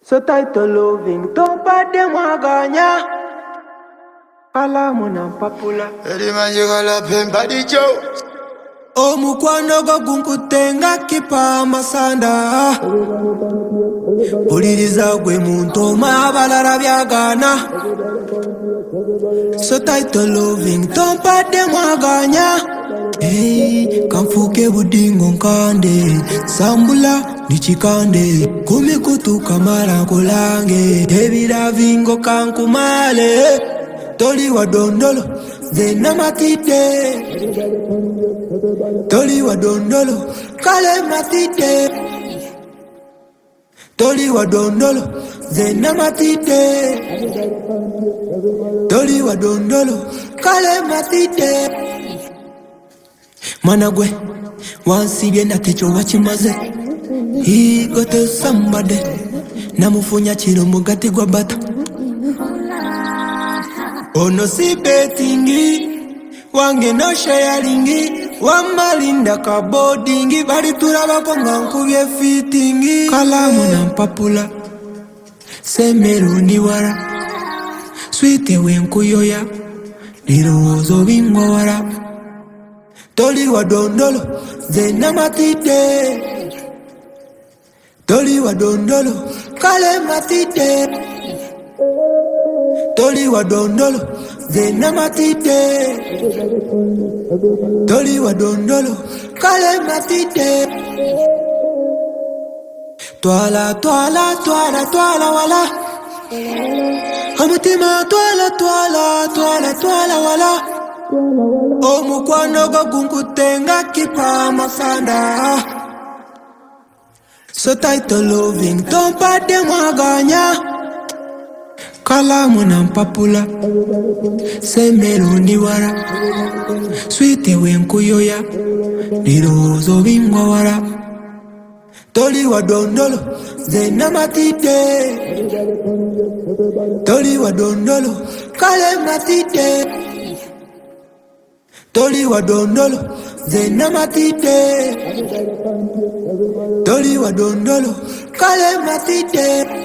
So title loving, don't pas de moi gagner. Pala mon papula. Eri manjika la pemba di Joe. Omukwano go gunkutenga kipa masanda. Uliriza gwe muntu mabalala byagana. So title loving, don't pas de moi gagner. Hey, kamfuke budingo nkande sambula nichikande kumikutu kamara kulange Ebira vingo kankumale Toli wa dondolo zena matite Toli wa dondolo kale matite Toli wa dondolo zena matite Toli wa dondolo kale matite Managwe, wansibye natecho wachimaze He got to somebody Namufunya chiro mugati gwa bata Ono si betingi Wange no sharingi Wamalinda kabodingi Bari turaba konga nkubye fitingi Kalamu na mpapula Semeru wara Sweete wenkuyoya Lirozo bingwa wara Toli wa dondolo, zena matite Toli wa dondolo, kale matite Toli wa dondolo, zena matite Toli wa dondolo, kale matite Twala, twala, twala, twala wala Hamutima twala, twala, twala, twala wala Omukwano go gunkutenga kipa masanda. So title loving, don't pas de moi gagner. Kalamu na mpapula Semeru wara Sweete wenkuyoya Lirozo bingwa wara Toli wa dondolo zena matite Toli wa dondolo kale matite Toli wa dondolo, zena matite Toli wa dondolo, kale matite